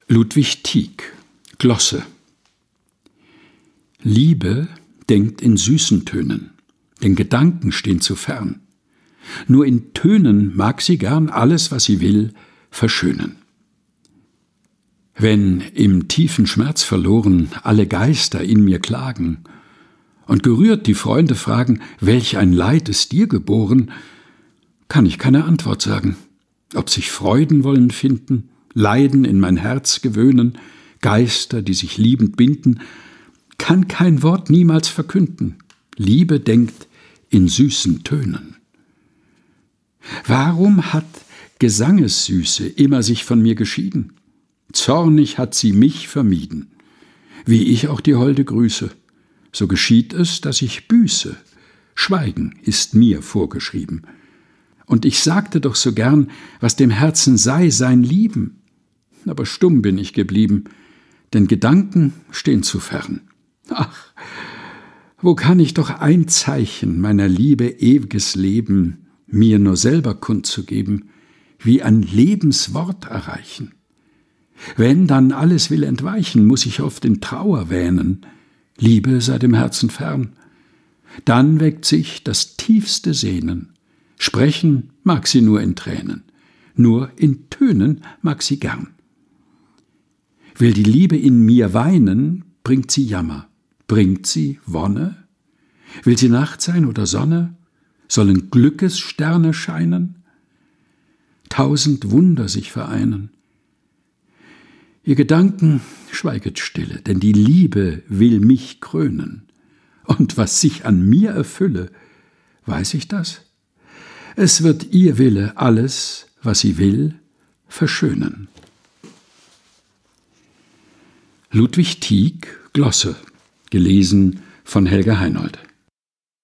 Ludwig Tieck, Glosse. Liebe denkt in süßen Tönen, denn Gedanken stehen zu fern. Nur in Tönen mag sie gern alles, was sie will, verschönen. Wenn im tiefen Schmerz verloren alle Geister in mir klagen und gerührt die Freunde fragen, welch ein Leid ist dir geboren, kann ich keine Antwort sagen. Ob sich Freuden wollen finden, Leiden in mein Herz gewöhnen, Geister, die sich liebend binden, kann kein Wort niemals verkünden. Liebe denkt in süßen Tönen. Warum hat Gesangessüße immer sich von mir geschieden? Zornig hat sie mich vermieden, wie ich auch die Holde grüße. So geschieht es, dass ich büße. Schweigen ist mir vorgeschrieben. Und ich sagte doch so gern, was dem Herzen sei, sein Lieben. Aber stumm bin ich geblieben, denn Gedanken stehen zu fern. Ach, wo kann ich doch ein Zeichen meiner Liebe ewiges Leben mir nur selber kundzugeben, wie ein Lebenswort erreichen? Wenn dann alles will entweichen, muss ich oft in Trauer wähnen, Liebe sei dem Herzen fern. Dann weckt sich das tiefste Sehnen, sprechen mag sie nur in Tränen, nur in Tönen mag sie gern. Will die Liebe in mir weinen, bringt sie Jammer, bringt sie Wonne? Will sie Nacht sein oder Sonne? Sollen Glückessterne scheinen? 1000 Wunder sich vereinen. Ihr Gedanken schweiget stille, denn die Liebe will mich krönen. Und was sich an mir erfülle, weiß ich das? Es wird ihr Wille alles, was sie will, verschönen. Ludwig Tieck, Glosse, gelesen von Helga Heinold.